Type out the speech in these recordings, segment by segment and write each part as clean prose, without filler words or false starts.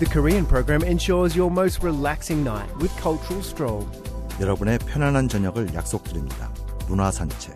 The Korean program ensures your most relaxing night with cultural stroll. 여러분의 편안한 저녁을 약속드립니다. 문화 산책.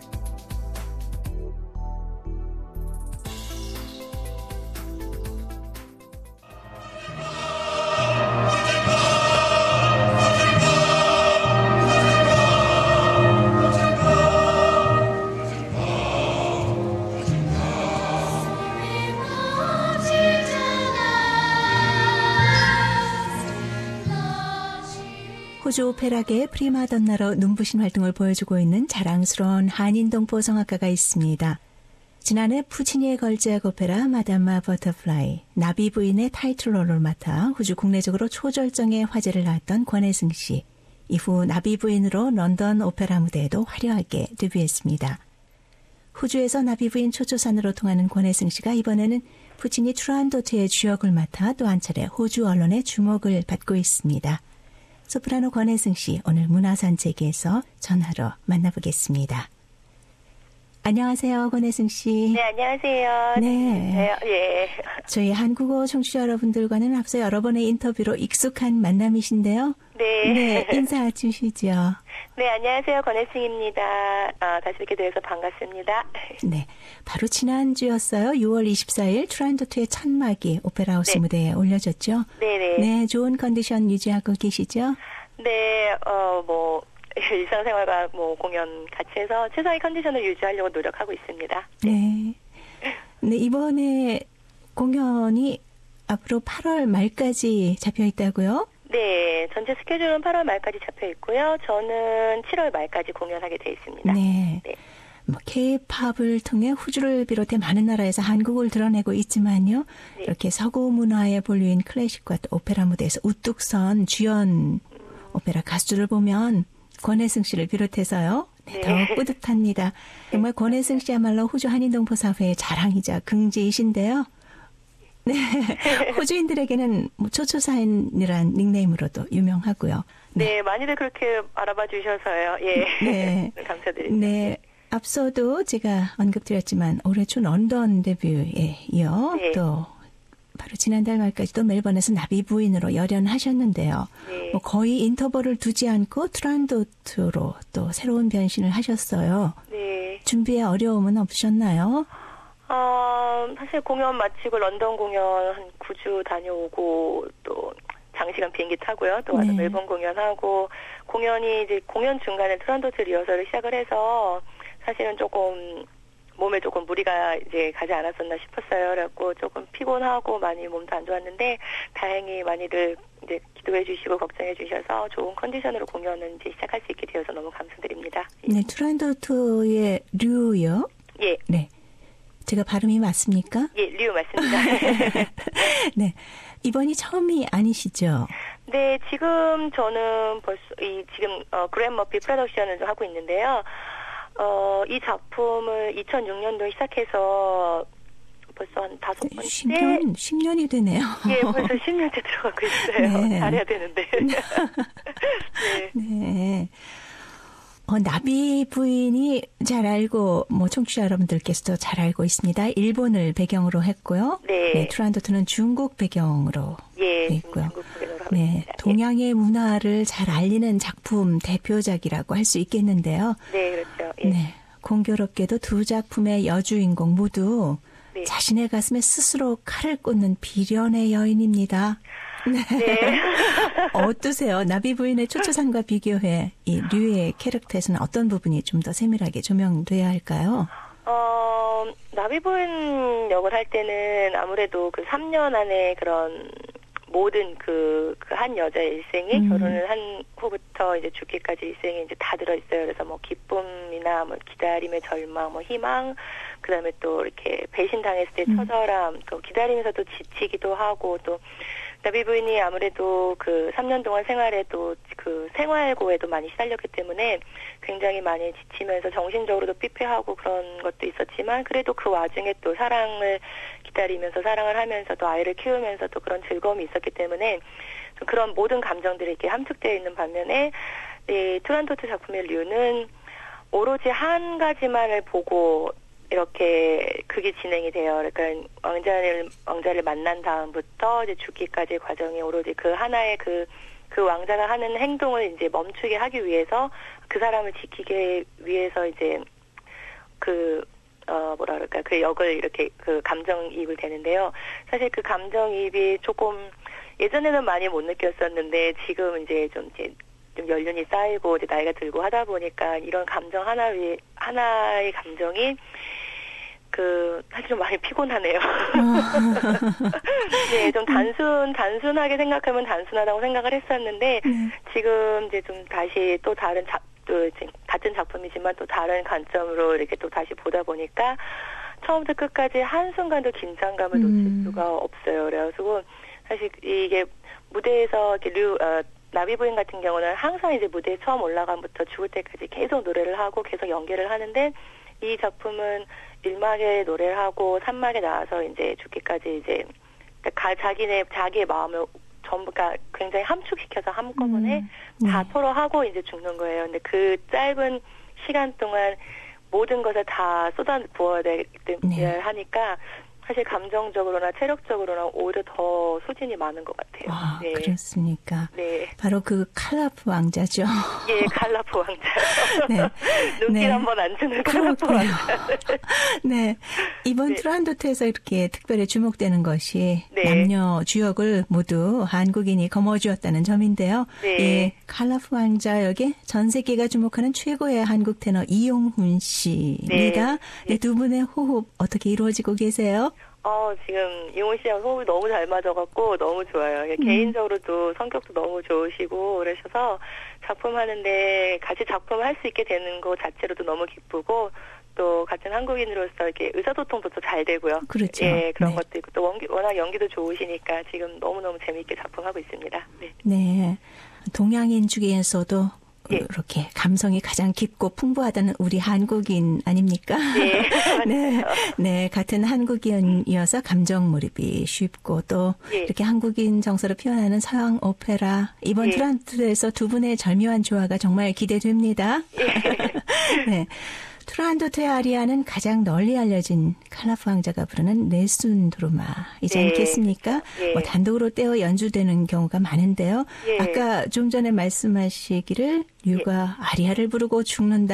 호주 오페라계의 프리마돈나로 눈부신 활동을 보여주고 있는 자랑스러운 한인동포 성악가가 있습니다. 지난해 푸치니의 걸작 오페라 마담마 버터플라이, 나비 부인의 타이틀롤을 맡아 호주 국내적으로 초절정의 화제를 낳았던 권혜승 씨. 이후 나비 부인으로 런던 오페라 무대에도 화려하게 데뷔했습니다. 호주에서 나비 부인 초조산으로 통하는 권혜승 씨가 이번에는 푸치니 투란도트의 주역을 맡아 또 한 차례 호주 언론의 주목을 받고 있습니다. 소프라노 권혜승 씨, 오늘 문화산책에서 전화로 만나보겠습니다. 안녕하세요, 권혜승 씨. 네, 안녕하세요. 네. 예. 저희 한국어 청취자 여러분들과는 앞서 여러 번의 인터뷰로 익숙한 만남이신데요. 네. 네, 인사 주시죠. 네, 안녕하세요. 권혜승입니다. 다시 뵙게 되어서 반갑습니다. 네, 바로 지난주였어요. 6월 24일 트란도트의 천막이 오페라하우스 네. 무대에 올려졌죠. 네네. 네, 좋은 컨디션 유지하고 계시죠? 네, 일상생활과 공연 같이 해서 최상의 컨디션을 유지하려고 노력하고 있습니다. 네. 네, 이번에 공연이 앞으로 8월 말까지 잡혀 있다고요? 네, 전체 스케줄은 8월 말까지 잡혀 있고요. 저는 7월 말까지 공연하게 돼 있습니다. 네. K-팝을 통해 호주를 비롯해 많은 나라에서 한국을 드러내고 있지만요. 네. 이렇게 서구 문화의 본류인 클래식과 또 오페라 무대에서 우뚝 선 주연 오페라 가수들을 보면 권혜승 씨를 비롯해서요. 네, 더욱 뿌듯합니다. 정말 권혜승 씨야말로 호주 한인동포 사회의 자랑이자 긍지이신데요. 네, 호주인들에게는 초초사인이란 닉네임으로도 유명하고요. 네, 많이들 그렇게 알아봐 주셔서요. 예, 네. 감사드립니다. 네, 앞서도 제가 언급드렸지만 올해 초 런던 데뷔에 이어 네. 또 바로 지난달 말까지도 멜번에서 나비 부인으로 열연하셨는데요. 네. 거의 인터벌을 두지 않고 트란도트로 또 새로운 변신을 하셨어요. 네. 준비에 어려움은 없으셨나요? 사실 공연 마치고 런던 공연 한 9주 다녀오고 또 장시간 비행기 타고요. 또 와서 네. 멜번 공연하고 공연이 이제 공연 중간에 트란도트 리허설을 시작을 해서 사실은 조금 몸에 조금 무리가 이제 가지 않았었나 싶었어요. 그래갖고 조금 피곤하고 많이 몸도 안 좋았는데 다행히 많이들 이제 기도해 주시고 걱정해 주셔서 좋은 컨디션으로 공연은 이제 시작할 수 있게 되어서 너무 감사드립니다. 네, 트란도트의 류요? 예. 네. 제가 발음이 맞습니까? 예, 류 맞습니다. 네. 이번이 처음이 아니시죠? 네, 지금 저는 벌써 지금 그랜 머피 프로덕션을 좀 하고 있는데요. 이 작품을 2006년도에 시작해서 벌써 한 5번째? 10년이 되네요. 예, 벌써 10년째 들어가고 있어요. 네. 잘해야 되는데. 네. 네. 나비 부인이 잘 알고, 청취자 여러분들께서도 잘 알고 있습니다. 일본을 배경으로 했고요. 네. 네, 트란도트는 중국 배경으로 예, 있고요. 중국 공연을 하고 네, 있습니다. 동양의 문화를 잘 알리는 작품 대표작이라고 할 수 있겠는데요. 네, 그렇죠. 예. 네, 공교롭게도 두 작품의 여주인공 모두 네. 자신의 가슴에 스스로 칼을 꽂는 비련의 여인입니다. 네. 네. 어떠세요? 나비 부인의 초초산과 비교해 이 류의 캐릭터에서는 어떤 부분이 좀 더 세밀하게 조명돼야 할까요? 나비부인 역을 할 때는 아무래도 그 3년 안에 그런 모든 그 한 여자의 일생이 결혼을 한 후부터 이제 죽기까지 일생이 이제 다 들어있어요. 그래서 뭐 기쁨이나 뭐 기다림의 절망, 뭐 희망, 그 다음에 또 이렇게 배신당했을 때 처절함, 또 기다리면서도 지치기도 하고 또 나비 부인이 아무래도 그 3년 동안 생활에도 그 생활고에도 많이 시달렸기 때문에 굉장히 많이 지치면서 정신적으로도 피폐하고 그런 것도 있었지만 그래도 그 와중에 또 사랑을 기다리면서 사랑을 하면서 또 아이를 키우면서 또 그런 즐거움이 있었기 때문에 그런 모든 감정들이 이렇게 함축되어 있는 반면에 이 트란도트 작품의 류는 오로지 한 가지만을 보고 이렇게 그게 진행이 돼요. 그러니까 왕자를 만난 다음부터 이제 죽기까지 과정이 오로지 그 하나의 그 왕자가 하는 행동을 이제 멈추게 하기 위해서 그 사람을 지키기 위해서 이제 그 역을 이렇게 그 감정이입을 되는데요. 사실 그 감정이입이 조금 예전에는 많이 못 느꼈었는데 지금 이제 좀 연륜이 쌓이고 이제 나이가 들고 하다 보니까 이런 감정 하나의 감정이 사실 좀 많이 피곤하네요. 네, 좀 단순하게 생각하면 단순하다고 생각을 했었는데 지금 이제 좀 다시 또 같은 작품이지만 또 다른 관점으로 이렇게 또 다시 보다 보니까 처음부터 끝까지 한순간도 긴장감을 놓칠 수가 없어요. 그래가지고 사실 이게 무대에서 나비 부인 같은 경우는 항상 이제 무대에 처음 올라간부터 죽을 때까지 계속 노래를 하고 계속 연기를 하는데 이 작품은 1막에 노래를 하고 3막에 나와서 이제 죽기까지 이제 자기의 마음을 전부 굉장히 함축시켜서 한꺼번에 다 토로하고 이제 죽는 거예요. 근데 그 짧은 시간 동안 모든 것을 다 쏟아 부어야 하니까 사실 감정적으로나 체력적으로나 오히려 더 소진이 많은 것 같아요. 아, 네. 그렇습니까? 네. 바로 그 칼라프 왕자죠. 예, 칼라프 왕자. 네. 눈길 한번 안 주는 칼라프 왕자. 네. 이번 네. 투란도트에서 이렇게 특별히 주목되는 것이 네. 남녀 주역을 모두 한국인이 거머쥐었다는 점인데요. 네. 예, 칼라프 왕자 역에 전 세계가 주목하는 최고의 한국 테너 이용훈 씨입니다. 네, 두 분의 호흡 어떻게 이루어지고 계세요? 지금 이용훈 씨랑 호흡이 너무 잘 맞아갖고 너무 좋아요. 개인적으로도 성격도 너무 좋으시고 그러셔서 작품 하는데 같이 작품을 할 수 있게 되는 것 자체로도 너무 기쁘고 또 같은 한국인으로서 이렇게 의사소통도 또 잘 되고요. 그렇죠. 예, 그런 네. 것도 있고 또 워낙 연기도 좋으시니까 지금 너무너무 재미있게 작품하고 있습니다. 네. 네. 동양인 중에서도 예. 이렇게 감성이 가장 깊고 풍부하다는 우리 한국인 아닙니까? 네. 네. 네. 같은 한국인이어서 감정 몰입이 쉽고 또 예. 이렇게 한국인 정서로 표현하는 서양 오페라 이번 예. 투란도트에서 두 분의 절묘한 조화가 정말 기대됩니다. 네. 투란도트의 아리아는 가장 널리 알려진 칼라프 왕자가 부르는 네순도르마이지 네. 않겠습니까? 예. 뭐 단독으로 떼어 연주되는 경우가 많은데요. 예. 아까 좀 전에 말씀하시기를 류가 아리아를 부르고 죽는다.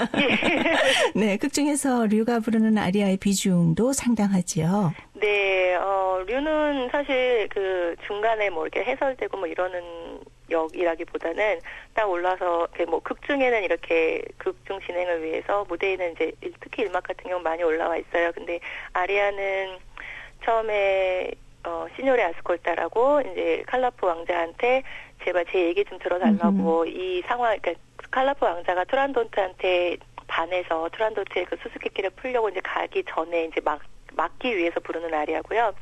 네, 극 중에서 류가 부르는 아리아의 비중도 상당하지요. 네, 류는 사실 그 중간에 뭐 이렇게 해설되고 뭐 이러는 역이라기보다는 딱 올라서 뭐 극 중에는 이렇게 극중 진행을 위해서 무대에는 이제 특히 1막 같은 경우 많이 올라와 있어요. 근데 아리아는 처음에 시뇨레 아스콜타라고 이제 칼라프 왕자한테 제발 제 얘기 좀 들어달라고 이 상황, 그러니까 칼라프 왕자가 투란도트한테 반해서 투란도트의 그 수수께끼를 풀려고 이제 가기 전에 이제 막기 위해서 부르는 아리아고요.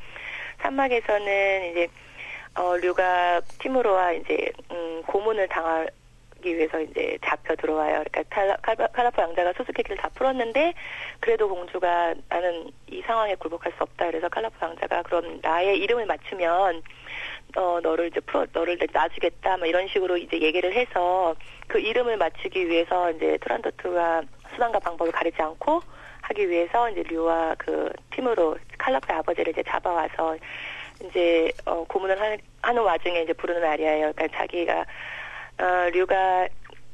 3막에서는 이제 류가 티무로와 이제 고문을 당하기 위해서 이제 잡혀 들어와요. 그러니까 칼라프 왕자가 수수께끼를 다 풀었는데 그래도 공주가 나는 이 상황에 굴복할 수 없다. 그래서 칼라프 왕자가 그럼 나의 이름을 맞추면 너를 놔주겠다. 뭐 이런 식으로 이제 얘기를 해서 그 이름을 맞추기 위해서 이제 투란도트가 수단과 방법을 가리지 않고 하기 위해서 이제 류와 그 팀으로 칼라프의 아버지를 이제 잡아와서 이제 고문을 하는 와중에 이제 부르는 아리아예요. 그러니까 자기가 류가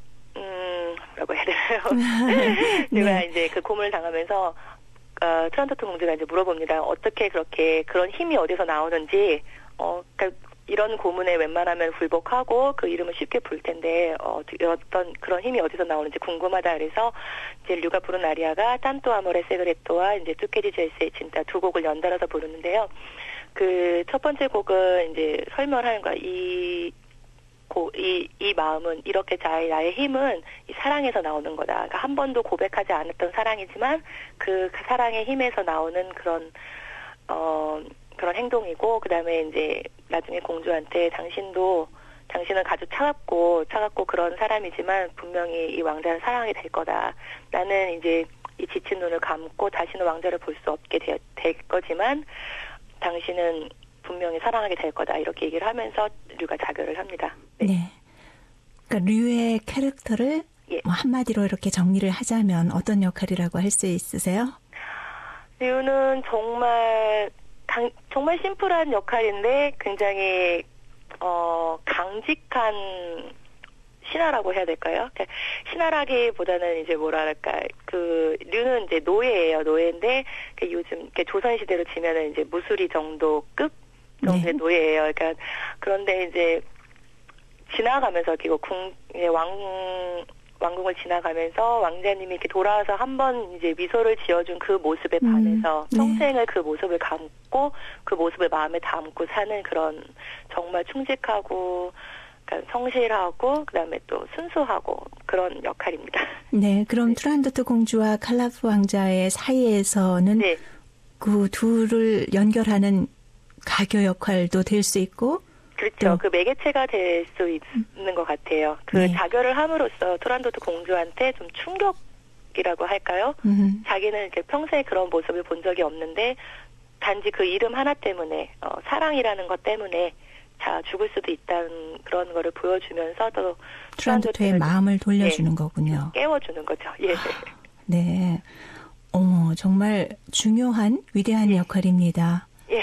뭐라고 해야 되나요? 류가 이제 그 고문을 당하면서 투란도트 공주가 이제 물어봅니다. 어떻게 그렇게 그런 힘이 어디서 나오는지 그러니까 이런 고문에 웬만하면 굴복하고 그 이름을 쉽게 부를 텐데 어떤 그런 힘이 어디서 나오는지 궁금하다. 그래서 이제 류가 부른 아리아가 탄토 아모레 세그레토와 이제 투케디 젤세이 진짜 두 곡을 연달아서 부르는데요. 그 첫 번째 곡은 이제 설명하는 거야. 이 마음은 이렇게 나의 힘은 이 사랑에서 나오는 거다. 그러니까 한 번도 고백하지 않았던 사랑이지만 그 사랑의 힘에서 나오는 그런 행동이고, 그 다음에 이제 나중에 공주한테 당신은 아주 차갑고 그런 사람이지만 분명히 이 왕자는 사랑이 될 거다. 나는 이제 이 지친 눈을 감고 다시는 왕자를 볼 수 없게 될 거지만 당신은 분명히 사랑하게 될 거다. 이렇게 얘기를 하면서 류가 자결을 합니다. 네. 네. 그러니까 류의 캐릭터를 예. 한마디로 이렇게 정리를 하자면 어떤 역할이라고 할 수 있으세요? 류는 정말 심플한 역할인데 굉장히 강직한 신하라고 해야 될까요? 신하라기보다는 이제 뭐랄까 류는 이제 노예예요. 노예인데 요즘 조선시대로 치면은 이제 무수리 정도급 정도의 노예예요. 그러니까 그런데 이제 지나가면서 왕궁을 지나가면서 왕자님이 이렇게 돌아와서 한번 이제 미소를 지어준 그 모습에 반해서 평생을 그 모습을 감고 그 모습을 마음에 담고 사는 그런 정말 충직하고 그러니까 성실하고 그다음에 또 순수하고 그런 역할입니다. 네, 그럼 투란도트 공주와 칼라프 왕자의 사이에서는 네. 그 둘을 연결하는 가교 역할도 될 수 있고 그렇죠. 그 매개체가 될 수 있는 것 같아요. 자결을 함으로써 투란도트 공주한테 좀 충격이라고 할까요? 자기는 이제 평소에 그런 모습을 본 적이 없는데 단지 그 이름 하나 때문에 사랑이라는 것 때문에 죽을 수도 있다는 그런 거를 보여주면서 또 투란도트의 마음을 돌려주는 거군요. 깨워주는 거죠. 예. 네. 정말 중요한 위대한 역할입니다. 예.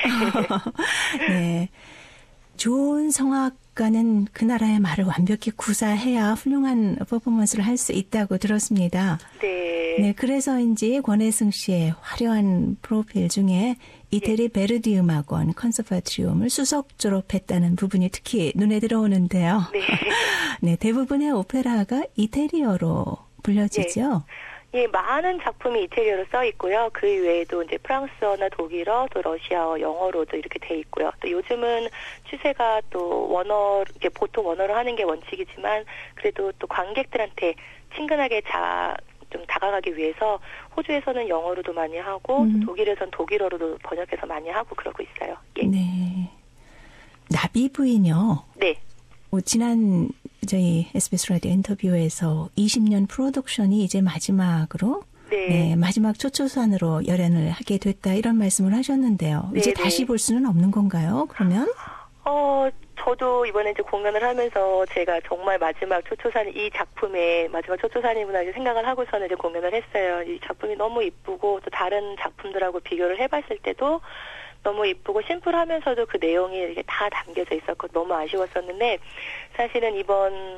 네. 좋은 성악가는 그 나라의 말을 완벽히 구사해야 훌륭한 퍼포먼스를 할 수 있다고 들었습니다. 네. 네, 그래서인지 권혜승 씨의 화려한 프로필 중에 이태리 베르디 음악원 컨서바토리움을 수석 졸업했다는 부분이 특히 눈에 들어오는데요. 네. 네, 대부분의 오페라가 이태리어로 불려지죠. 예, 많은 작품이 이태리어로 써 있고요. 그 외에도 이제 프랑스어나 독일어, 또 러시아어, 영어로도 이렇게 돼 있고요. 또 요즘은 추세가 또 이렇게 보통 원어로 하는 게 원칙이지만 그래도 또 관객들한테 친근하게 좀 다가가기 위해서 호주에서는 영어로도 많이 하고 또 독일에서는 독일어로도 번역해서 많이 하고 그러고 있어요. 예. 네. 나비 부인요. 네. 지난 저희 SBS 라디오 인터뷰에서 20년 프로덕션이 이제 마지막으로 마지막 초초산으로 열연을 하게 됐다 이런 말씀을 하셨는데요. 이제 다시 볼 수는 없는 건가요? 그러면? 저도 이번에 이제 공연을 하면서 제가 정말 마지막 초초산 이 작품의 마지막 초초산이구나 이제 생각을 하고서는 이제 공연을 했어요. 이 작품이 너무 이쁘고 또 다른 작품들하고 비교를 해봤을 때도 너무 이쁘고 심플하면서도 그 내용이 이렇게 다 담겨져 있었고 너무 아쉬웠었는데 사실은 이번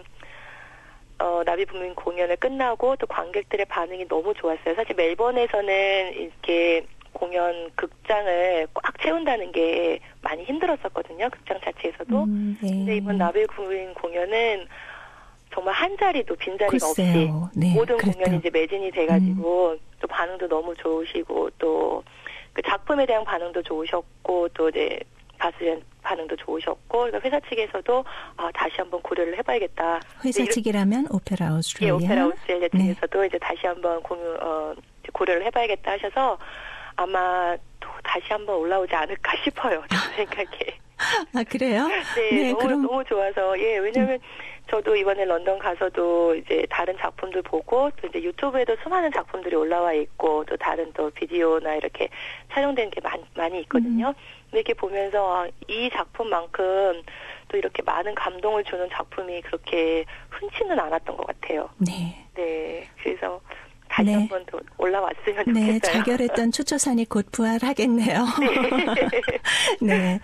나비 부민 공연을 끝나고 또 관객들의 반응이 너무 좋았어요. 사실 멜번에서는 이렇게 극장을 꽉 채운다는 게 많이 힘들었었거든요. 극장 자체에서도. 근데 이번 나비 부민 공연은 정말 한 자리도 빈자리가 없이 모든 공연이 이제 매진이 돼가지고 또 반응도 너무 좋으시고 또 그 작품에 대한 반응도 좋으셨고 또 이제 가수의 반응도 좋으셨고 그러니까 회사 측에서도 다시 한번 고려를 해봐야겠다. 회사 측이라면 오페라 오스트레일리아. 예, 오페라 오스트레일리아 측에서도 이제 다시 한번 고려를 해봐야겠다 하셔서 아마 또 다시 한번 올라오지 않을까 싶어요. 제 생각에. 그래요? 네, 너무 좋아서 왜냐하면 저도 이번에 런던 가서도 이제 다른 작품들 보고 또 이제 유튜브에도 수많은 작품들이 올라와 있고 또 다른 또 비디오나 이렇게 촬영된 게 많이 있거든요. 근데 이렇게 보면서 이 작품만큼 또 이렇게 많은 감동을 주는 작품이 그렇게 흔치는 않았던 것 같아요. 네. 네. 그래서 다시 한번 더 올라왔으면 좋겠어요. 네, 자결했던 초초산이 곧 부활하겠네요. 네.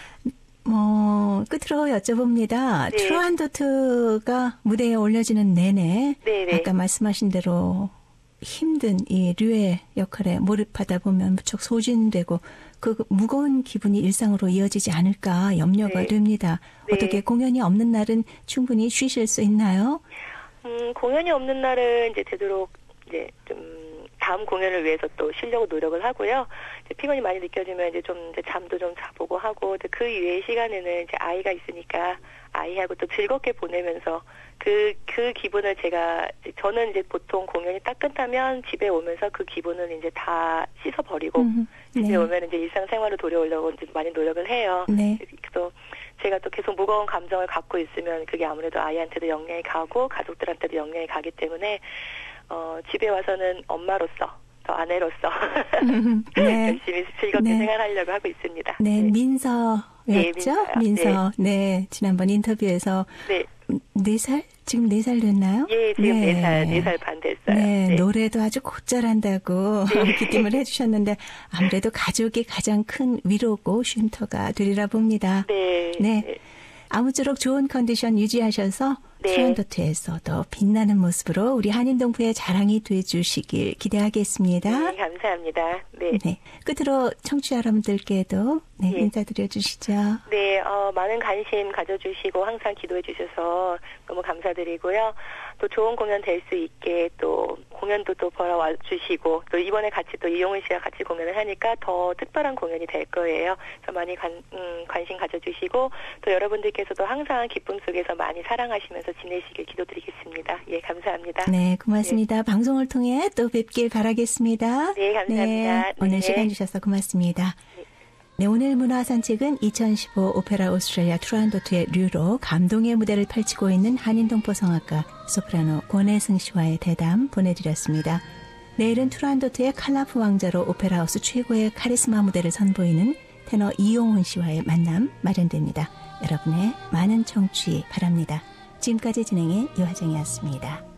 끝으로 여쭤봅니다. 네. 투란도트가 무대에 올려지는 내내 아까 말씀하신 대로 힘든 이 류의 역할에 몰입하다 보면 무척 소진되고 그 무거운 기분이 일상으로 이어지지 않을까 염려가 됩니다. 어떻게 공연이 없는 날은 충분히 쉬실 수 있나요? 공연이 없는 날은 이제 되도록 이제 좀 다음 공연을 위해서 또 쉬려고 노력을 하고요. 이제 피곤이 많이 느껴지면 이제 좀 이제 잠도 좀 자보고 하고 그 이외의 시간에는 이제 아이가 있으니까 아이하고 또 즐겁게 보내면서 그 기분을 저는 이제 보통 공연이 딱 끝나면 집에 오면서 그 기분을 이제 다 씻어버리고 집에 오면 이제 일상생활로 돌아오려고 이제 많이 노력을 해요. 그래서 제가 또 계속 무거운 감정을 갖고 있으면 그게 아무래도 아이한테도 영향이 가고 가족들한테도 영향이 가기 때문에 집에 와서는 엄마로서 또 아내로서 열심히 즐겁게 생활하려고 하고 있습니다. 네, 민서였죠? 민서. 네, 지난번 인터뷰에서 4살 지금 4살 됐나요? 예, 지금 네. 4살 반 됐어요. 네, 노래도 아주 곧잘한다고 기쁨을 해주셨는데 아무래도 가족이 가장 큰 위로고 쉼터가 되리라 봅니다. 네. 네. 아무쪼록 좋은 컨디션 유지하셔서 네. 트란도트에서 더 빛나는 모습으로 우리 한인동부의 자랑이 돼주시길 기대하겠습니다. 네, 감사합니다. 네. 네. 끝으로 청취자 여러분들께도 네, 예. 인사드려 주시죠. 네, 많은 관심 가져주시고 항상 기도해 주셔서 너무 감사드리고요. 또 좋은 공연 될 수 있게 또 공연도 또 보러 와 주시고 또 이번에 같이 또 이용훈 씨와 같이 공연을 하니까 더 특별한 공연이 될 거예요. 그래서 많이 관심 가져주시고 또 여러분들께서도 항상 기쁨 속에서 많이 사랑하시면서 지내시길 기도드리겠습니다. 예, 감사합니다. 네, 고맙습니다. 방송을 통해 또 뵙길 바라겠습니다. 네, 감사합니다. 네, 오늘 네. 시간 주셔서 고맙습니다. 네, 오늘 문화산책은 2015 오페라 오스트레일리아 트란도트의 류로 감동의 무대를 펼치고 있는 한인동포성악가 소프라노 권혜승 씨와의 대담 보내드렸습니다. 내일은 트란도트의 칼라프 왕자로 오페라하우스 최고의 카리스마 무대를 선보이는 테너 이용훈 씨와의 만남 마련됩니다. 여러분의 많은 청취 바랍니다. 지금까지 진행의 이화정이었습니다.